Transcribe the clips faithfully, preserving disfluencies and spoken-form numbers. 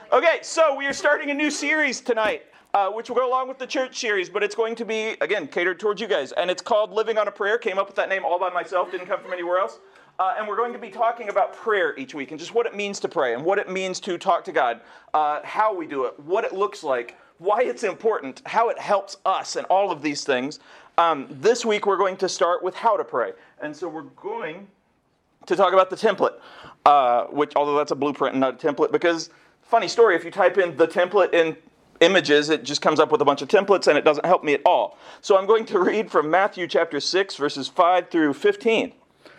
Okay, so we are starting a new series tonight, uh, which will go along with the church series, but it's going to be, again, catered towards you guys. And it's called Living on a Prayer. Came up with that name all by myself, didn't come from anywhere else. Uh, and we're going to be talking about prayer each week and just what it means to pray and what it means to talk to God, uh, how we do it, what it looks like, why it's important, how it helps us, and all of these things. Um, this week we're going to start with how to pray. And so we're going to talk about the template, uh, which, although that's a blueprint and not a template, because, funny story, if you type in the template in images, it just comes up with a bunch of templates, and it doesn't help me at all. So I'm going to read from Matthew chapter six, verses five through fifteen.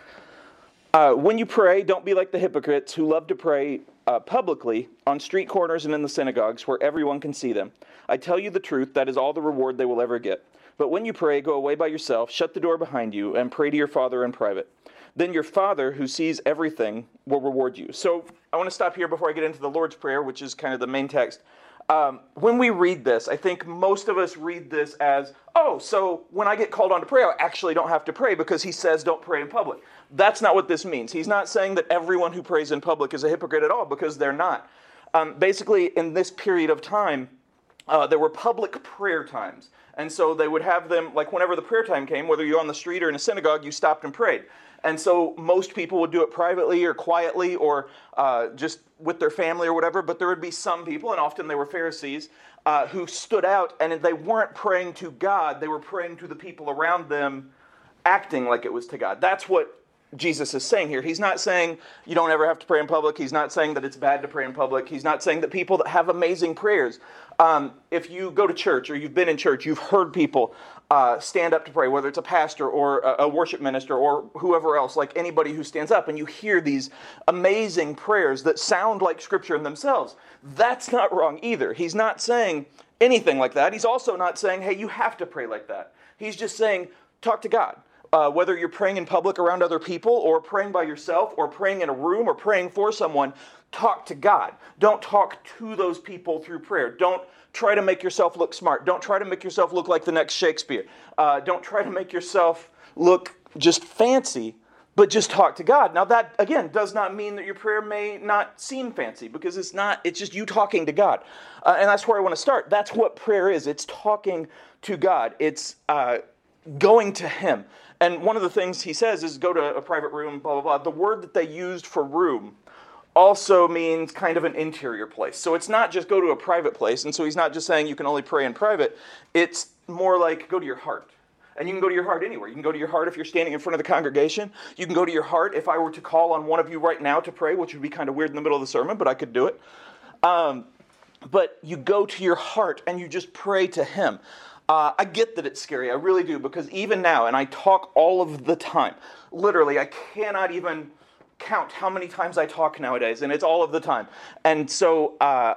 Uh, when you pray, don't be like the hypocrites who love to pray uh, publicly on street corners and in the synagogues where everyone can see them. I tell you the truth, that is all the reward they will ever get. But when you pray, go away by yourself, shut the door behind you, and pray to your Father in private. Then your Father, who sees everything, will reward you. So I want to stop here before I get into the Lord's Prayer, which is kind of the main text. Um, when we read this, I think most of us read this as, oh, so when I get called on to pray, I actually don't have to pray because he says don't pray in public. That's not what this means. He's not saying that everyone who prays in public is a hypocrite at all, because they're not. Um, basically, in this period of time, uh, there were public prayer times. And so they would have them, like whenever the prayer time came, whether you're on the street or in a synagogue, you stopped and prayed. And so most people would do it privately or quietly or uh, just with their family or whatever, but there would be some people, and often they were Pharisees, uh, who stood out, and they weren't praying to God, they were praying to the people around them, acting like it was to God. That's what Jesus is saying here. He's not saying you don't ever have to pray in public. He's not saying that it's bad to pray in public. He's not saying that people that have amazing prayers, um, if you go to church or you've been in church, you've heard people uh, stand up to pray, whether it's a pastor or a, a worship minister or whoever else, like anybody who stands up, and you hear these amazing prayers that sound like Scripture in themselves. That's not wrong either. He's not saying anything like that. He's also not saying, hey, you have to pray like that. He's just saying, talk to God. Uh, whether you're praying in public around other people or praying by yourself or praying in a room or praying for someone, talk to God. Don't talk to those people through prayer. Don't try to make yourself look smart. Don't try to make yourself look like the next Shakespeare. Uh, don't try to make yourself look just fancy, but just talk to God. Now that, again, does not mean that your prayer may not seem fancy, because it's not, it's just you talking to God. Uh, and that's where I want to start. That's what prayer is. It's talking to God. It's uh, going to Him. And one of the things he says is go to a private room, blah, blah, blah. The word that they used for room also means kind of an interior place. So it's not just go to a private place. And so he's not just saying you can only pray in private. It's more like go to your heart. And you can go to your heart anywhere. You can go to your heart if you're standing in front of the congregation. You can go to your heart if I were to call on one of you right now to pray, which would be kind of weird in the middle of the sermon, but I could do it. Um, but you go to your heart and you just pray to Him. Uh, I get that it's scary, I really do, because even now, and I talk all of the time, literally, I cannot even count how many times I talk nowadays, and it's all of the time. And so uh,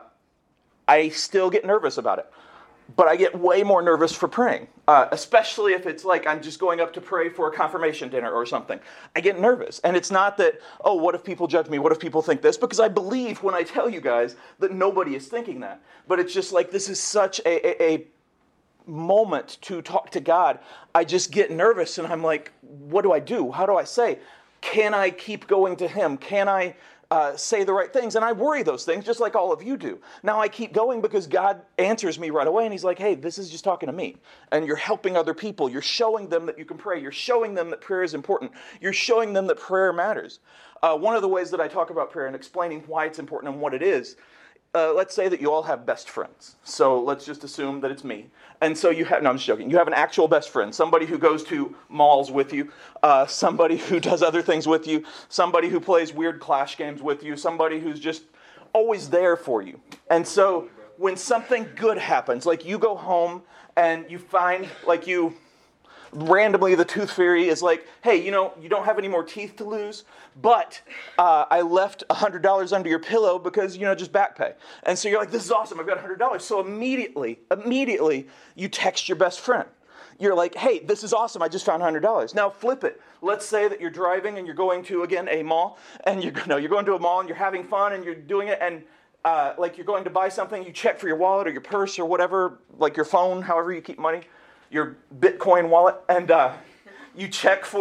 I still get nervous about it, but I get way more nervous for praying, uh, especially if it's like I'm just going up to pray for a confirmation dinner or something. I get nervous, and it's not that, oh, what if people judge me? What if people think this? Because I believe when I tell you guys that nobody is thinking that, but it's just like this is such a... a, a moment to talk to God. I just get nervous and I'm like, what do I do? How do I say? Can I keep going to Him? Can I uh, say the right things? And I worry those things just like all of you do. Now I keep going because God answers me right away and He's like, hey, this is just talking to me. And you're helping other people. You're showing them that you can pray. You're showing them that prayer is important. You're showing them that prayer matters. Uh, one of the ways that I talk about prayer and explaining why it's important and what it is, Uh, let's say that you all have best friends. So let's just assume that it's me. And so you have, no, I'm just joking. You have an actual best friend, somebody who goes to malls with you, uh, somebody who does other things with you, somebody who plays weird Clash games with you, somebody who's just always there for you. And so when something good happens, like you go home and you find, like you... randomly the tooth fairy is like, hey, you know, you don't have any more teeth to lose, but uh, I left one hundred dollars under your pillow because, you know, just back pay. And so you're like, this is awesome, I've got one hundred dollars. So immediately, immediately, you text your best friend. You're like, hey, this is awesome, I just found one hundred dollars. Now flip it. Let's say that you're driving and you're going to, again, a mall, and you're, no, you're going to a mall and you're having fun and you're doing it, and uh, like you're going to buy something, you check for your wallet or your purse or whatever, like your phone, however you keep money, your Bitcoin wallet, and uh, you check for it,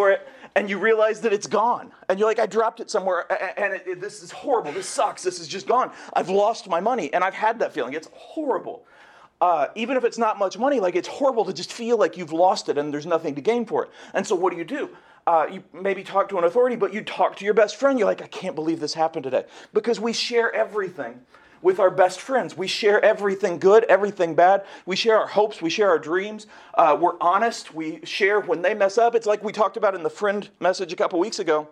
and you realize that it's gone. And you're like, I dropped it somewhere, and it, it, this is horrible. This sucks. This is just gone. I've lost my money. And I've had that feeling. It's horrible. Uh, even if it's not much money, like it's horrible to just feel like you've lost it and there's nothing to gain for it. And so what do you do? Uh, you maybe talk to an authority, but you talk to your best friend. You're like, I can't believe this happened today. Because we share everything with our best friends. We share everything good, everything bad. We share our hopes. We share our dreams. Uh, we're honest. We share when they mess up. It's like we talked about in the friend message a couple weeks ago.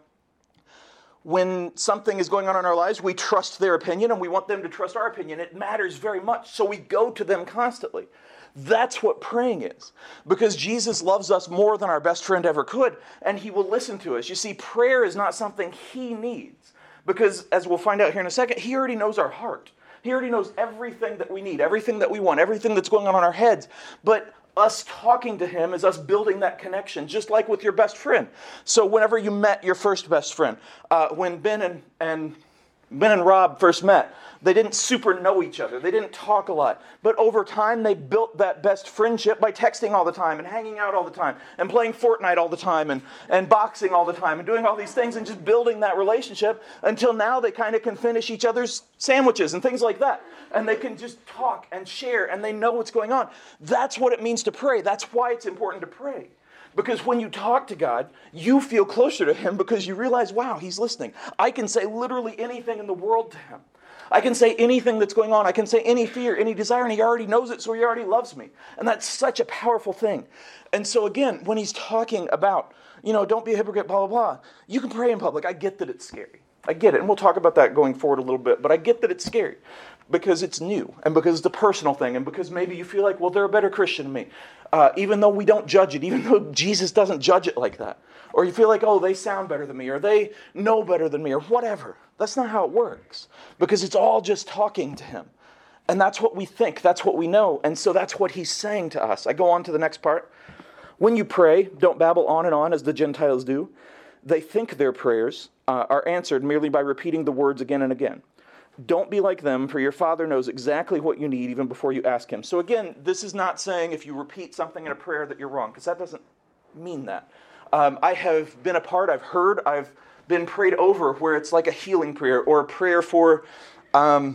When something is going on in our lives, we trust their opinion and we want them to trust our opinion. It matters very much. So we go to them constantly. That's what praying is. Because Jesus loves us more than our best friend ever could, and he will listen to us. You see, prayer is not something he needs. Because, as we'll find out here in a second, he already knows our heart. He already knows everything that we need, everything that we want, everything that's going on in our heads. But us talking to him is us building that connection, just like with your best friend. So whenever you met your first best friend, uh, when Ben and, and Ben and Rob first met, they didn't super know each other. They didn't talk a lot. But over time, they built that best friendship by texting all the time and hanging out all the time and playing Fortnite all the time and, and boxing all the time and doing all these things and just building that relationship until now they kind of can finish each other's sandwiches and things like that. And they can just talk and share and they know what's going on. That's what it means to pray. That's why it's important to pray. Because when you talk to God, you feel closer to him because you realize, wow, he's listening. I can say literally anything in the world to him. I can say anything that's going on. I can say any fear, any desire, and he already knows it, so he already loves me. And that's such a powerful thing. And so again, when he's talking about, you know, don't be a hypocrite, blah, blah, blah, you can pray in public. I get that it's scary. I get it. And we'll talk about that going forward a little bit. But I get that it's scary because it's new and because it's a personal thing and because maybe you feel like, well, they're a better Christian than me. Uh, even though we don't judge it, even though Jesus doesn't judge it like that. Or you feel like, oh, they sound better than me or they know better than me or whatever. That's not how it works because it's all just talking to him. And that's what we think. That's what we know. And so that's what he's saying to us. I go on to the next part. When you pray, don't babble on and on as the Gentiles do. They think their prayers uh, are answered merely by repeating the words again and again. Don't be like them, for your Father knows exactly what you need even before you ask him. So again, this is not saying if you repeat something in a prayer that you're wrong, because that doesn't mean that. Um, I have been a part, I've heard, I've been prayed over where it's like a healing prayer or a prayer for um,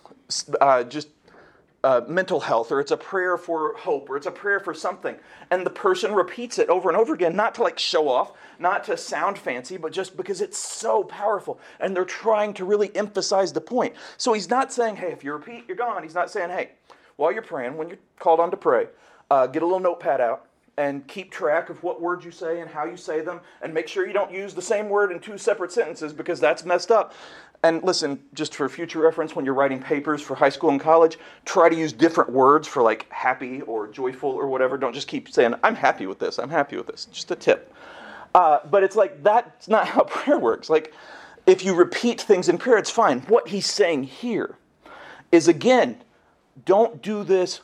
uh, just uh, mental health, or it's a prayer for hope, or it's a prayer for something. And the person repeats it over and over again, not to like show off, not to sound fancy, but just because it's so powerful. And they're trying to really emphasize the point. So he's not saying, hey, if you repeat, you're gone. He's not saying, hey, while you're praying, when you're called on to pray, uh, get a little notepad out and keep track of what words you say and how you say them, and make sure you don't use the same word in two separate sentences because that's messed up. And listen, just for future reference, when you're writing papers for high school and college, try to use different words for like happy or joyful or whatever. Don't just keep saying, I'm happy with this, I'm happy with this. Just a tip. Uh, but it's like, that's not how prayer works. Like, if you repeat things in prayer, it's fine. What he's saying here is, again, don't do this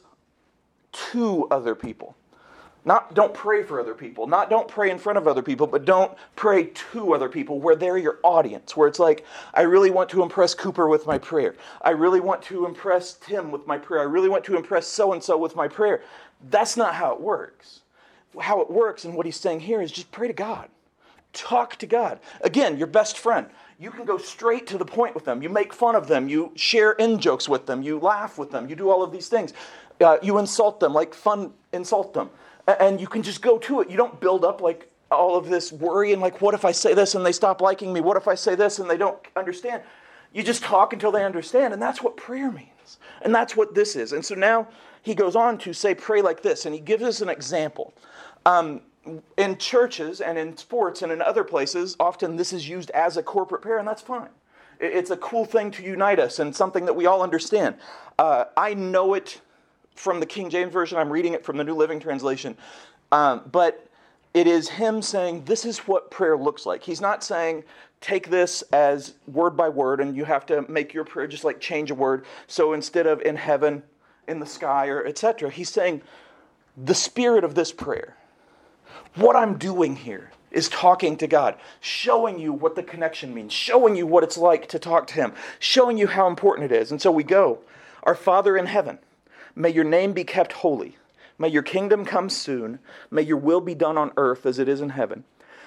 to other people. Not don't pray for other people. Not don't pray in front of other people, but don't pray to other people where they're your audience. Where it's like, I really want to impress Cooper with my prayer. I really want to impress Tim with my prayer. I really want to impress so-and-so with my prayer. That's not how it works. How it works and what he's saying here is just pray to God. Talk to God. Again, your best friend. You can go straight to the point with them. You make fun of them. You share in-jokes with them. You laugh with them. You do all of these things. Uh, you insult them, like fun insult them. And you can just go to it. You don't build up like all of this worry and like, what if I say this and they stop liking me? What if I say this and they don't understand? You just talk until they understand. And that's what prayer means. And that's what this is. And so now he goes on to say, pray like this. And he gives us an example. Um, in churches and in sports and in other places, often this is used as a corporate prayer, and that's fine. It's a cool thing to unite us and something that we all understand. Uh, I know it from the King James Version. I'm reading it from the New Living Translation. Um, but it is him saying, this is what prayer looks like. He's not saying, take this as word by word, and you have to make your prayer just like change a word. So instead of in heaven, in the sky, or et cetera, he's saying, the spirit of this prayer, what I'm doing here is talking to God, showing you what the connection means, showing you what it's like to talk to him, showing you how important it is. And so we go, our Father in heaven, may your name be kept holy. May your kingdom come soon. May your will be done on earth as it is in heaven.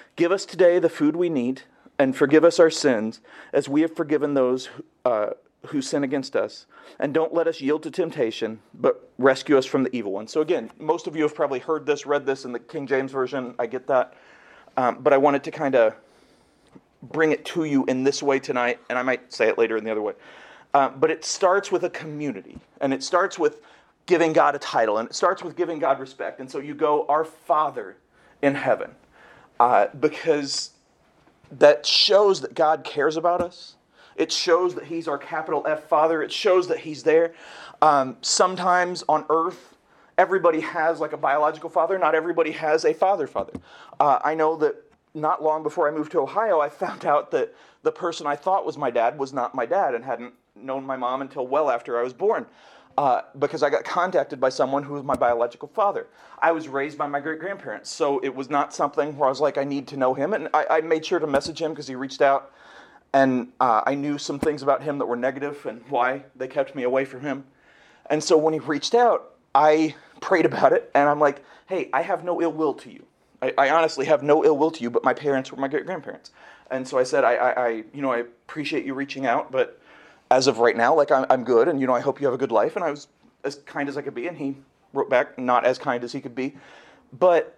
Give us today the food we need, and forgive us our sins, as we have forgiven those uh, who sin against us. And don't let us yield to temptation, but rescue us from the evil one. So again, most of you have probably heard this, read this in the King James Version. I get that. Um, but I wanted to kind of bring it to you in this way tonight, and I might say it later in the other way. Uh, but it starts with a community, and it starts with giving God a title, and it starts with giving God respect. And so you go, our Father in heaven, uh, because that shows that God cares about us. It shows that he's our capital F Father. It shows that he's there. Um, sometimes on earth, everybody has like a biological father. Not everybody has a father father. Uh, I know that not long before I moved to Ohio, I found out that the person I thought was my dad was not my dad and hadn't known my mom until well after I was born. Uh, because I got contacted by someone who was my biological father. I was raised by my great-grandparents, so it was not something where I was like, I need to know him. And I, I made sure to message him because he reached out, and uh, I knew some things about him that were negative and why they kept me away from him. And so when he reached out, I prayed about it, and I'm like, hey, I have no ill will to you. I, I honestly have no ill will to you, but my parents were my great-grandparents. And so I said, I, I, I you know, I appreciate you reaching out, but as of right now, like I'm, I'm good, and you know, I hope you have a good life. And I was as kind as I could be, and he wrote back, not as kind as he could be. But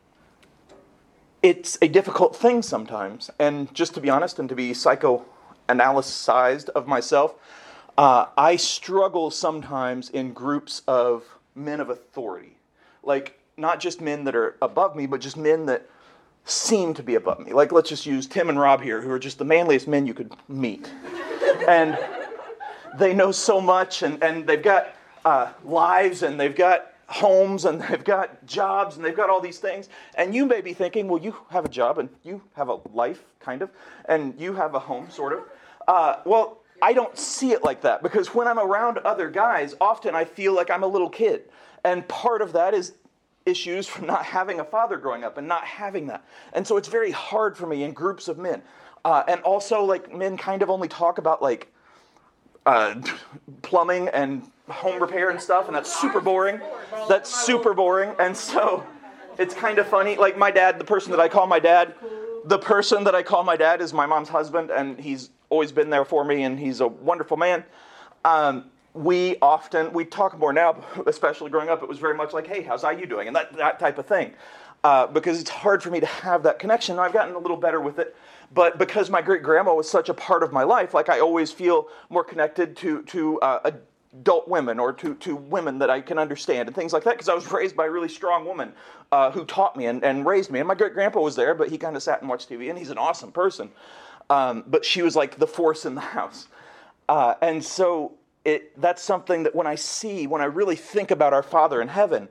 it's a difficult thing sometimes. And just to be honest, and to be psychoanalyzed of myself, uh, I struggle sometimes in groups of men of authority. Like, not just men that are above me, but just men that seem to be above me. Like, let's just use Tim and Rob here, who are just the manliest men you could meet. And they know so much, and, and they've got uh, lives, and they've got homes, and they've got jobs, and they've got all these things. And you may be thinking, well, you have a job, and you have a life, kind of, and you have a home, sort of. Uh, well, I don't see it like that, because when I'm around other guys, often I feel like I'm a little kid. And part of that is issues from not having a father growing up and not having that. And so it's very hard for me in groups of men. Uh, and also, like, men kind of only talk about, like, Uh, plumbing and home repair and stuff, and that's super boring. That's super boring, and so it's kind of funny. Like my dad, the person that I call my dad, the person that I call my dad is my mom's husband, and he's always been there for me, and he's a wonderful man. Um, we often, we talk more now, especially growing up, it was very much like, hey, how's I you doing? And that, that type of thing. Uh, because it's hard for me to have that connection. I've gotten a little better with it. But because my great-grandma was such a part of my life, like I always feel more connected to to uh, adult women or to, to women that I can understand and things like that. Because I was raised by a really strong woman uh, who taught me and, and raised me. And my great-grandpa was there, but he kind of sat and watched T V. And he's an awesome person. Um, but she was like the force in the house. Uh, and so it that's something that when I see, when I really think about our Father in heaven,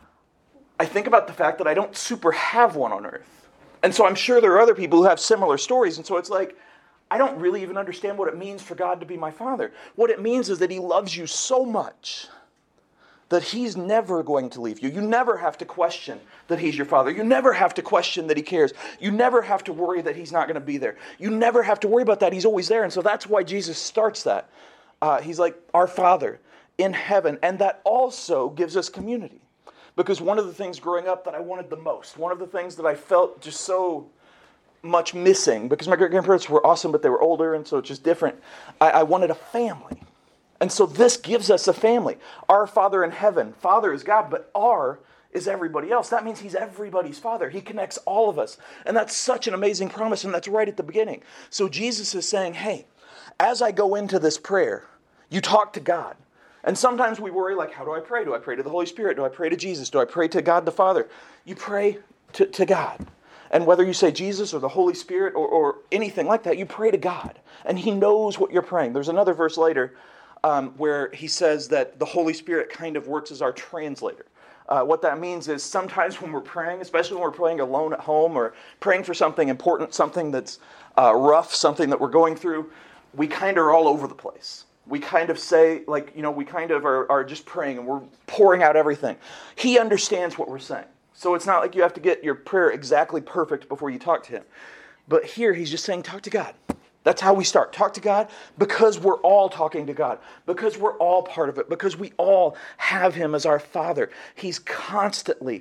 I think about the fact that I don't super have one on earth. And so I'm sure there are other people who have similar stories. And so it's like, I don't really even understand what it means for God to be my Father. What it means is that he loves you so much that he's never going to leave you. You never have to question that he's your Father. You never have to question that he cares. You never have to worry that he's not going to be there. You never have to worry about that. He's always there. And so that's why Jesus starts that. Uh, he's like, our Father in heaven. And that also gives us community. Because one of the things growing up that I wanted the most, one of the things that I felt just so much missing, because my great-grandparents were awesome, but they were older, and so it's just different, I, I wanted a family. And so this gives us a family. Our Father in heaven. Father is God, but our is everybody else. That means he's everybody's Father. He connects all of us. And that's such an amazing promise, and that's right at the beginning. So Jesus is saying, hey, as I go into this prayer, you talk to God. And sometimes we worry, like, how do I pray? Do I pray to the Holy Spirit? Do I pray to Jesus? Do I pray to God the Father? You pray to, to God. And whether you say Jesus or the Holy Spirit or, or anything like that, you pray to God. And he knows what you're praying. There's another verse later um, where he says that the Holy Spirit kind of works as our translator. Uh, what that means is sometimes when we're praying, especially when we're praying alone at home or praying for something important, something that's uh, rough, something that we're going through, we kind of are all over the place. We kind of say, like, you know, we kind of are, are just praying and we're pouring out everything. He understands what we're saying. So it's not like you have to get your prayer exactly perfect before you talk to him. But here he's just saying, talk to God. That's how we start. Talk to God because we're all talking to God. Because we're all part of it. Because we all have him as our Father. He's constantly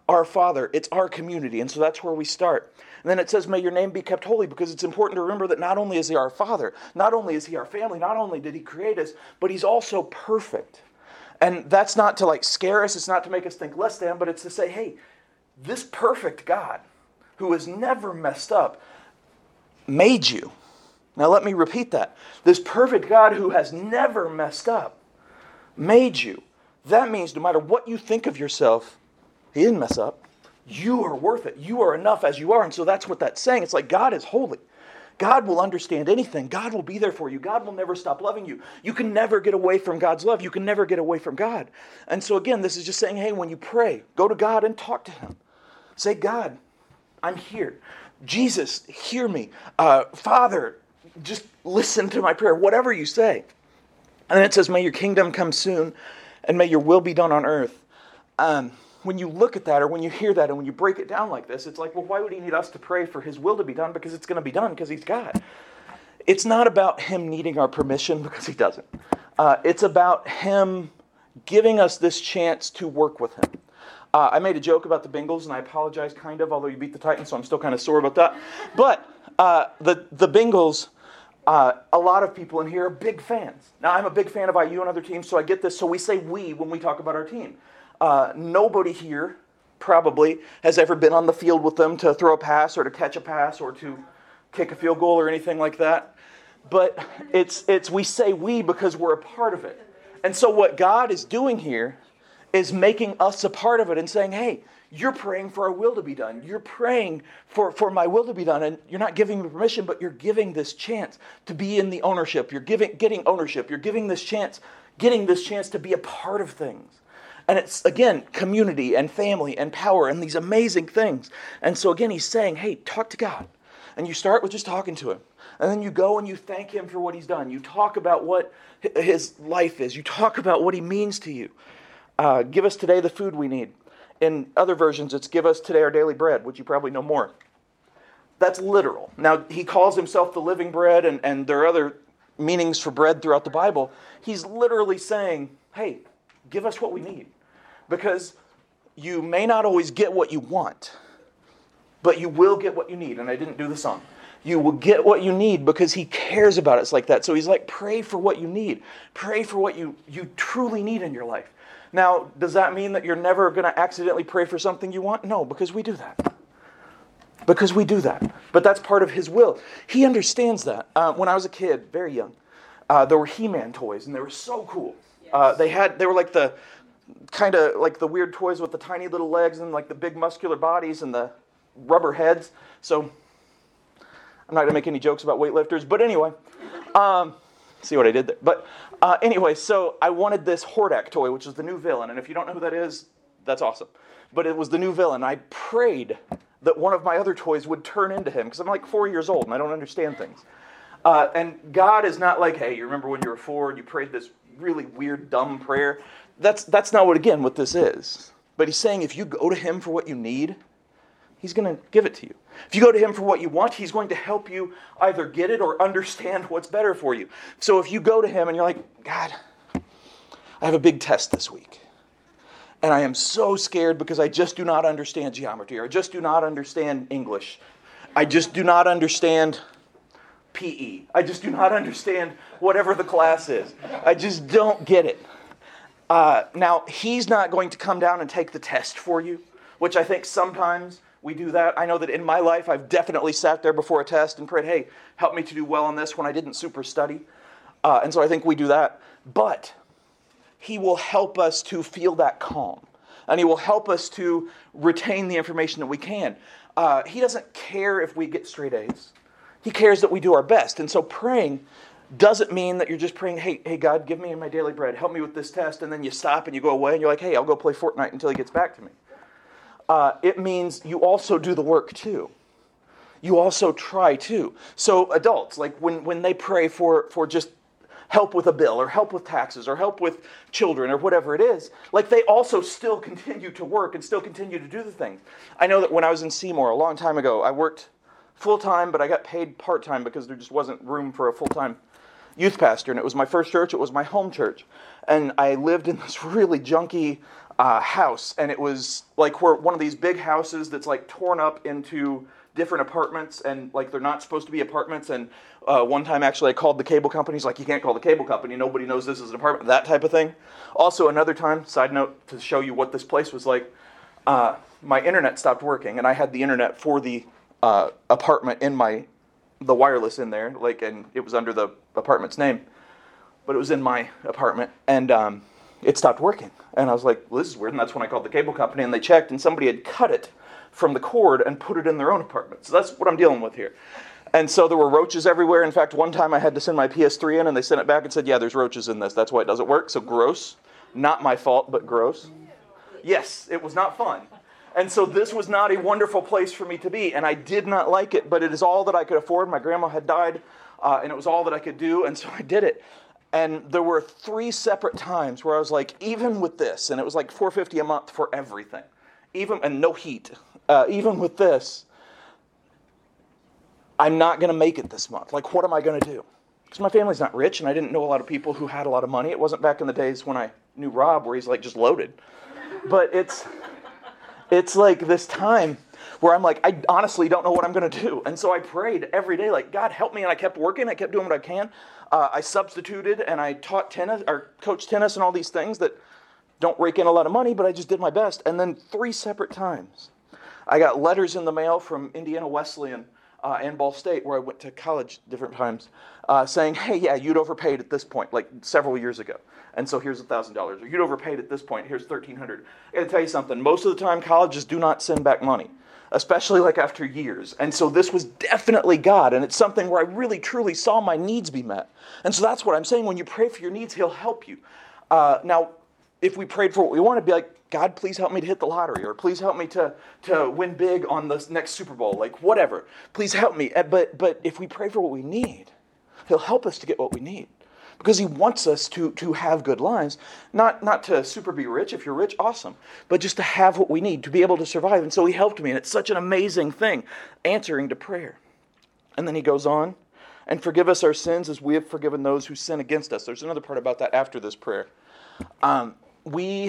our Father. It's our community. And so that's where we start. And then it says, may your name be kept holy, because it's important to remember that not only is he our Father, not only is he our family, not only did he create us, but he's also perfect. And that's not to like scare us. It's not to make us think less than, but it's to say, hey, this perfect God who has never messed up made you. Now let me repeat that. This perfect God who has never messed up made you. That means no matter what you think of yourself, he didn't mess up. You are worth it. You are enough as you are. And so that's what that's saying. It's like God is holy. God will understand anything. God will be there for you. God will never stop loving you. You can never get away from God's love. You can never get away from God. And so again, this is just saying, hey, when you pray, go to God and talk to him. Say, God, I'm here. Jesus, hear me. Uh, Father, just listen to my prayer. Whatever you say. And then it says, may your kingdom come soon and may your will be done on earth. Um, when you look at that, or when you hear that, and when you break it down like this, it's like, well, why would he need us to pray for his will to be done? Because it's going to be done, because he's God. It's not about him needing our permission, because he doesn't. Uh, it's about him giving us this chance to work with him. Uh, I made a joke about the Bengals, and I apologize kind of, although you beat the Titans, so I'm still kind of sore about that. But uh, the, the Bengals, uh, a lot of people in here are big fans. Now, I'm a big fan of I U and other teams, so I get this. So we say we when we talk about our team. Uh, nobody here probably has ever been on the field with them to throw a pass or to catch a pass or to kick a field goal or anything like that. But it's it's we say we because we're a part of it. And so what God is doing here is making us a part of it and saying, hey, you're praying for our will to be done. You're praying for, for my will to be done. And you're not giving me permission, but you're giving this chance to be in the ownership. You're giving getting ownership. You're giving this chance, getting this chance to be a part of things. And it's, again, community and family and power and these amazing things. And so, again, he's saying, hey, talk to God. And you start with just talking to him. And then you go and you thank him for what he's done. You talk about what his life is. You talk about what he means to you. Uh, give us today the food we need. In other versions, it's give us today our daily bread, which you probably know more. That's literal. Now, he calls himself the living bread, and, and there are other meanings for bread throughout the Bible. He's literally saying, hey, give us what we need. Because you may not always get what you want, but you will get what you need. And I didn't do the song. You will get what you need because he cares about us like that. So he's like, pray for what you need. Pray for what you, you truly need in your life. Now, does that mean that you're never going to accidentally pray for something you want? No, because we do that. Because we do that. But that's part of his will. He understands that. Uh, when I was a kid, very young, uh, there were He-Man toys, and they were so cool. Uh, they had, they were like the... kind of like the weird toys with the tiny little legs and like the big muscular bodies and the rubber heads. So I'm not going to make any jokes about weightlifters, but anyway, um, see what I did there. But uh, anyway, so I wanted this Hordak toy, which is the new villain. And if you don't know who that is, that's awesome. But it was the new villain. I prayed that one of my other toys would turn into him because I'm like four years old and I don't understand things. Uh, and God is not like, hey, you remember when you were four and you prayed this really weird, dumb prayer? That's that's not what, again, what this is. But he's saying if you go to him for what you need, he's going to give it to you. If you go to him for what you want, he's going to help you either get it or understand what's better for you. So if you go to him and you're like, God, I have a big test this week. And I am so scared because I just do not understand geometry, or I just do not understand English. I just do not understand P E. I just do not understand whatever the class is. I just don't get it. Uh, now, he's not going to come down and take the test for you, which I think sometimes we do that. I know that in my life, I've definitely sat there before a test and prayed, hey, help me to do well on this when I didn't super study. Uh, and so I think we do that. But he will help us to feel that calm. And he will help us to retain the information that we can. Uh, he doesn't care if we get straight A's. He cares that we do our best. And so praying doesn't mean that you're just praying, hey, hey, God, give me my daily bread. Help me with this test. And then you stop and you go away and you're like, hey, I'll go play Fortnite until he gets back to me. Uh, it means you also do the work too. You also try too. So adults, like when, when they pray for, for just help with a bill or help with taxes or help with children or whatever it is, like they also still continue to work and still continue to do the things. I know that when I was in Seymour a long time ago, I worked full-time, but I got paid part-time because there just wasn't room for a full-time youth pastor, and it was my first church. It was my home church, and I lived in this really junky uh, house, and it was like where one of these big houses that's like torn up into different apartments, and like they're not supposed to be apartments. And uh, one time actually I called the cable companies, like, you can't call the cable company, nobody knows this is an apartment, that type of thing. Also another time, side note to show you what this place was like, uh, my internet stopped working, and I had the internet for the uh, apartment in my, the wireless in there, like, and it was under the apartment's name, but it was in my apartment, and um, it stopped working. And I was like, well, this is weird, and that's when I called the cable company, and they checked, and somebody had cut it from the cord and put it in their own apartment. So that's what I'm dealing with here. And so there were roaches everywhere. In fact, one time I had to send my P S three in, and they sent it back and said, yeah, there's roaches in this. That's why it doesn't work. So gross. Not my fault, but gross. Yes, it was not fun. And so this was not a wonderful place for me to be, and I did not like it, but it is all that I could afford. My grandma had died, uh, and it was all that I could do, and so I did it. And there were three separate times where I was like, even with this, and it was like four hundred fifty dollars a month for everything, even and no heat. Uh, even with this, I'm not going to make it this month. Like, what am I going to do? Because my family's not rich, and I didn't know a lot of people who had a lot of money. It wasn't back in the days when I knew Rob, where he's like just loaded. But it's it's like this time where I'm like, I honestly don't know what I'm going to do. And so I prayed every day, like, God, help me. And I kept working. I kept doing what I can. Uh, I substituted, and I taught tennis, or coached tennis and all these things that don't rake in a lot of money, but I just did my best. And then three separate times, I got letters in the mail from Indiana Wesleyan uh, and Ball State, where I went to college different times, uh, saying, hey, yeah, you'd overpaid at this point, like several years ago. And so here's one thousand dollars. Or you'd overpaid at this point, here's thirteen hundred dollars. I got to tell you something. Most of the time, colleges do not send back money, especially like after years. And so this was definitely God, and it's something where I really, truly saw my needs be met. And so that's what I'm saying. When you pray for your needs, He'll help you. Uh, now, if we prayed for what we want, to be like, God, please help me to hit the lottery, or please help me to, to win big on the next Super Bowl, like whatever. Please help me. But but if we pray for what we need, He'll help us to get what we need. Because He wants us to, to have good lives, not, not to super be rich. If you're rich, awesome. But just to have what we need, to be able to survive. And so He helped me, and it's such an amazing thing, answering to prayer. And then He goes on, and forgive us our sins as we have forgiven those who sin against us. There's another part about that after this prayer. Um, we...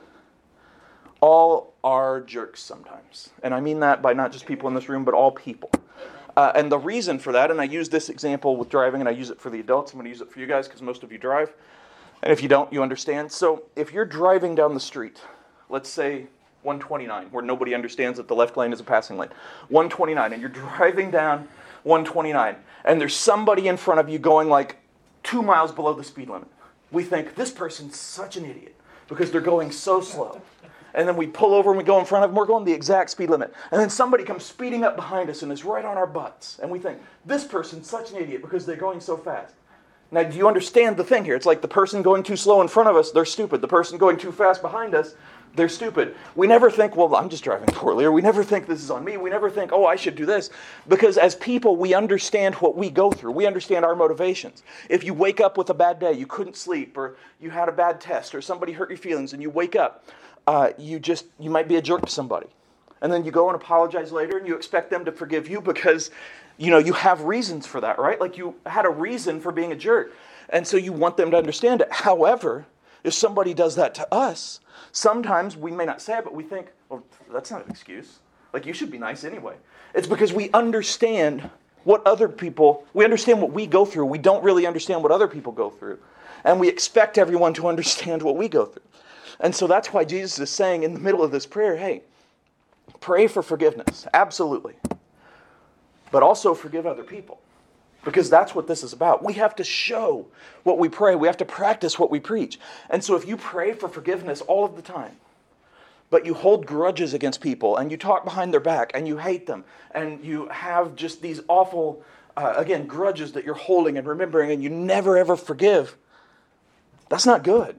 all are jerks sometimes. And I mean that by not just people in this room, but all people. Uh, and the reason for that, and I use this example with driving, and I use it for the adults. I'm going to use it for you guys because most of you drive. And if you don't, you understand. So if you're driving down the street, let's say one twenty-nine, where nobody understands that the left lane is a passing lane. one twenty-nine, and you're driving down one twenty-nine, and there's somebody in front of you going like two miles below the speed limit. We think, this person's such an idiot because they're going so slow. And then we pull over and we go in front of them. We're going the exact speed limit. And then somebody comes speeding up behind us and is right on our butts. And we think, this person's such an idiot because they're going so fast. Now, do you understand the thing here? It's like the person going too slow in front of us, they're stupid. The person going too fast behind us, they're stupid. We never think, well, I'm just driving poorly. Or we never think this is on me. We never think, oh, I should do this. Because as people, we understand what we go through. We understand our motivations. If you wake up with a bad day, you couldn't sleep, or you had a bad test, or somebody hurt your feelings, and you wake up, Uh, you just, you might be a jerk to somebody. And then you go and apologize later, and you expect them to forgive you because, you know, you have reasons for that, right? Like you had a reason for being a jerk. And so you want them to understand it. However, if somebody does that to us, sometimes we may not say it, but we think, well, that's not an excuse. Like, you should be nice anyway. It's because we understand what other people, we understand what we go through. We don't really understand what other people go through. And we expect everyone to understand what we go through. And so that's why Jesus is saying in the middle of this prayer, hey, pray for forgiveness, absolutely. But also forgive other people, because that's what this is about. We have to show what we pray. We have to practice what we preach. And so if you pray for forgiveness all of the time, but you hold grudges against people, and you talk behind their back, and you hate them, and you have just these awful, uh, again, grudges that you're holding and remembering, and you never ever forgive, that's not good.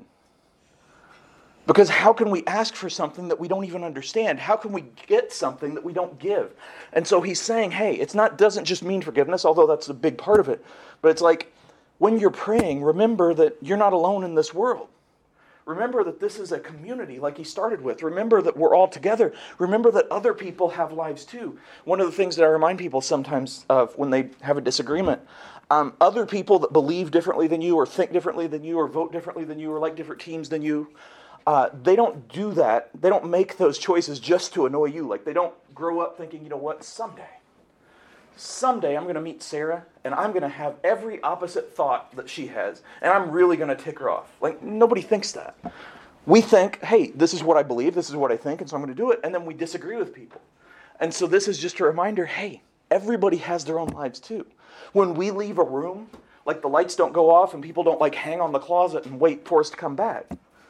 Because how can we ask for something that we don't even understand? How can we get something that we don't give? And so he's saying, hey, it's not doesn't just mean forgiveness, although that's a big part of it. But it's like, when you're praying, remember that you're not alone in this world. Remember that this is a community like he started with. Remember that we're all together. Remember that other people have lives too. One of the things that I remind people sometimes of when they have a disagreement, um, other people that believe differently than you, or think differently than you, or vote differently than you, or like different teams than you, uh, they don't do that. They don't make those choices just to annoy you. Like, they don't grow up thinking, you know what, someday, someday I'm going to meet Sarah, and I'm going to have every opposite thought that she has, and I'm really going to tick her off. Like, nobody thinks that. We think, hey, this is what I believe, this is what I think, and so I'm going to do it, and then we disagree with people. And so this is just a reminder, hey, everybody has their own lives too. When we leave a room, like the lights don't go off and people don't like hang on the closet and wait for us to come back.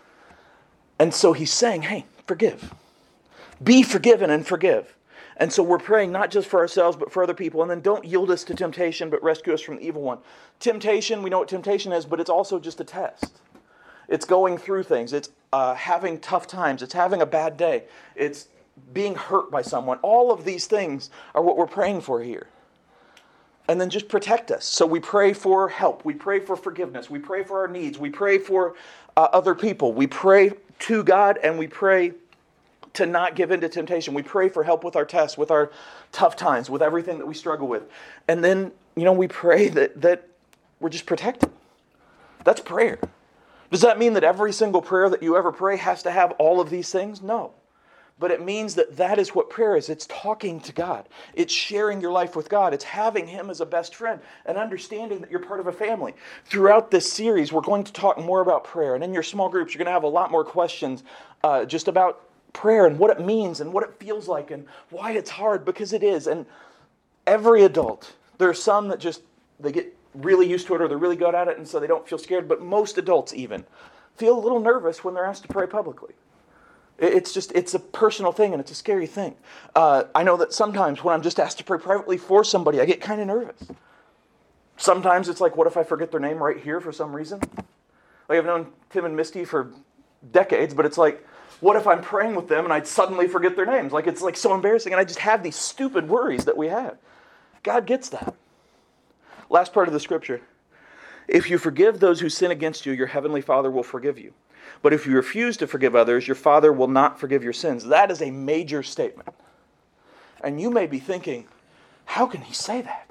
And so he's saying, hey, forgive. Be forgiven and forgive. And so we're praying not just for ourselves, but for other people. And then don't yield us to temptation, but rescue us from the evil one. Temptation, we know what temptation is, but it's also just a test. It's going through things. It's uh, having tough times. It's having a bad day. It's being hurt by someone. All of these things are what we're praying for here. And then just protect us. So we pray for help. We pray for forgiveness. We pray for our needs. We pray for uh, other people. We pray to God, and we pray to not give in to temptation. We pray for help with our tests, with our tough times, with everything that we struggle with. And then, you know, we pray that, that we're just protected. That's prayer. Does that mean that every single prayer that you ever pray has to have all of these things? No. But it means that that is what prayer is. It's talking to God. It's sharing your life with God. It's having Him as a best friend and understanding that you're part of a family. Throughout this series, we're going to talk more about prayer. And in your small groups, you're going to have a lot more questions uh, just about prayer and what it means and what it feels like and why it's hard, because it is. And every adult, there are some that just, they get really used to it or they're really good at it and so they don't feel scared. But most adults even feel a little nervous when they're asked to pray publicly. It's just, it's a personal thing and it's a scary thing. Uh, I know that sometimes when I'm just asked to pray privately for somebody, I get kind of nervous. Sometimes it's like, what if I forget their name right here for some reason? Like, I've known Tim and Misty for decades, but it's like, what if I'm praying with them and I'd suddenly forget their names? Like, it's like so embarrassing, and I just have these stupid worries that we have. God gets that. Last part of the scripture. If you forgive those who sin against you, your heavenly Father will forgive you. But if you refuse to forgive others, your Father will not forgive your sins. That is a major statement. And you may be thinking, how can he say that?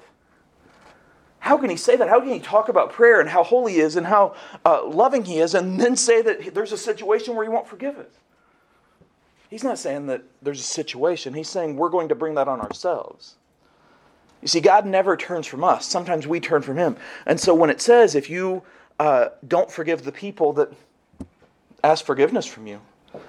How can he say that? How can he talk about prayer and how holy he is and how uh, loving he is and then say that there's a situation where he won't forgive us? He's not saying that there's a situation. He's saying we're going to bring that on ourselves. You see, God never turns from us. Sometimes we turn from him. And so when it says, if you uh, don't forgive the people that ask forgiveness from you,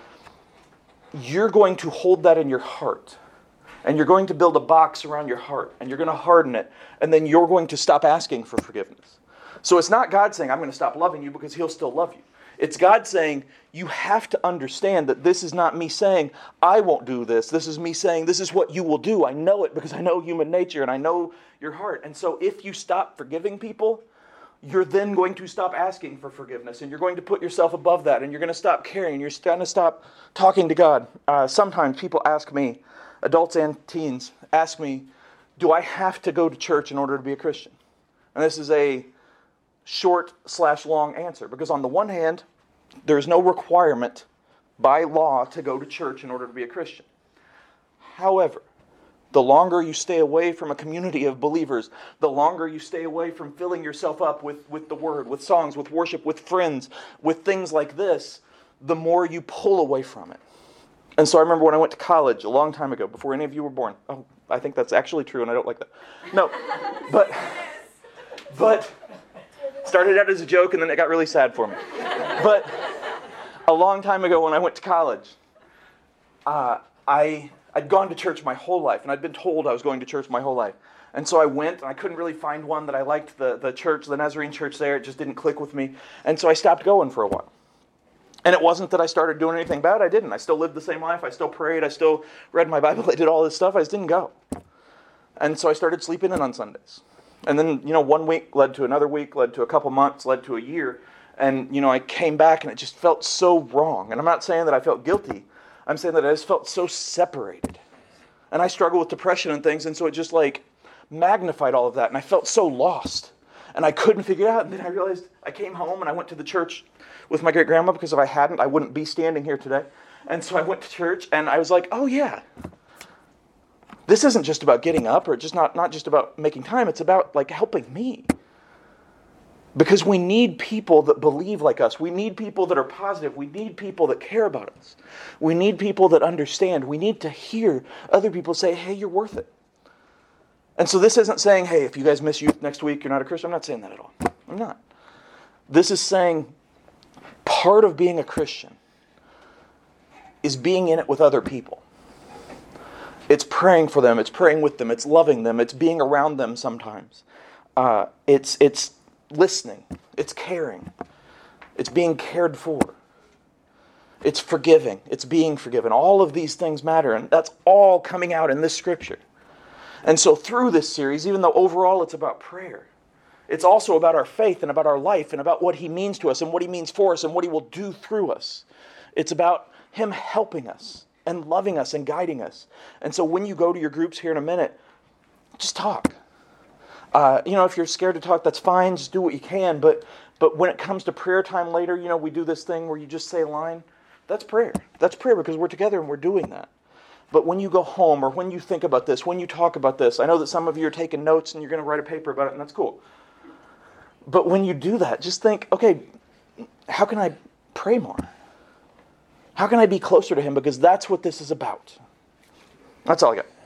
you're going to hold that in your heart. And you're going to build a box around your heart. And you're going to harden it. And then you're going to stop asking for forgiveness. So it's not God saying, I'm going to stop loving you, because he'll still love you. It's God saying, you have to understand that this is not me saying, I won't do this. This is me saying, this is what you will do. I know it because I know human nature and I know your heart. And so if you stop forgiving people, you're then going to stop asking for forgiveness, and you're going to put yourself above that, and you're going to stop caring. You're going to stop talking to God. Uh, sometimes people ask me, adults and teens, ask me, do I have to go to church in order to be a Christian? And this is a short slash long answer, because on the one hand, there's no requirement by law to go to church in order to be a Christian. However, the longer you stay away from a community of believers, the longer you stay away from filling yourself up with, with the Word, with songs, with worship, with friends, with things like this, the more you pull away from it. And so I remember when I went to college a long time ago, before any of you were born. Oh, I think that's actually true, and I don't like that. No, but, but, started out as a joke, and then it got really sad for me. But a long time ago when I went to college, uh, I... I'd gone to church my whole life, and I'd been told I was going to church my whole life. And so I went, and I couldn't really find one that I liked, the, the church, the Nazarene church there. It just didn't click with me. And so I stopped going for a while. And it wasn't that I started doing anything bad. I didn't. I still lived the same life. I still prayed. I still read my Bible. I did all this stuff. I just didn't go. And so I started sleeping in on Sundays. And then, you know, one week led to another week, led to a couple months, led to a year. And, you know, I came back, and it just felt so wrong. And I'm not saying that I felt guilty. I'm saying that I just felt so separated. And I struggle with depression and things, and so it just like magnified all of that. And I felt so lost. And I couldn't figure it out. And then I realized I came home and I went to the church with my great-grandma, because if I hadn't, I wouldn't be standing here today. And so I went to church, and I was like, oh yeah. This isn't just about getting up, or just not, not just about making time. It's about like helping me. Because we need people that believe like us. We need people that are positive. We need people that care about us. We need people that understand. We need to hear other people say, hey, you're worth it. And so this isn't saying, hey, if you guys miss youth next week, you're not a Christian. I'm not saying that at all. I'm not. This is saying part of being a Christian is being in it with other people. It's praying for them. It's praying with them. It's loving them. It's being around them sometimes. Uh, it's it's listening. It's caring. It's being cared for. It's forgiving. It's being forgiven. All of these things matter, and that's all coming out in this scripture. And so through this series, even though overall it's about prayer, it's also about our faith and about our life and about what he means to us and what he means for us and what he will do through us. It's about him helping us and loving us and guiding us. And so when you go to your groups here in a minute, just talk. Uh, you know, if you're scared to talk, that's fine. Just do what you can. But but when it comes to prayer time later, you know, we do this thing where you just say a line. That's prayer. That's prayer because we're together and we're doing that. But when you go home or when you think about this, when you talk about this, I know that some of you are taking notes and you're going to write a paper about it, and that's cool. But when you do that, just think, okay, how can I pray more? How can I be closer to him? Because that's what this is about. That's all I got.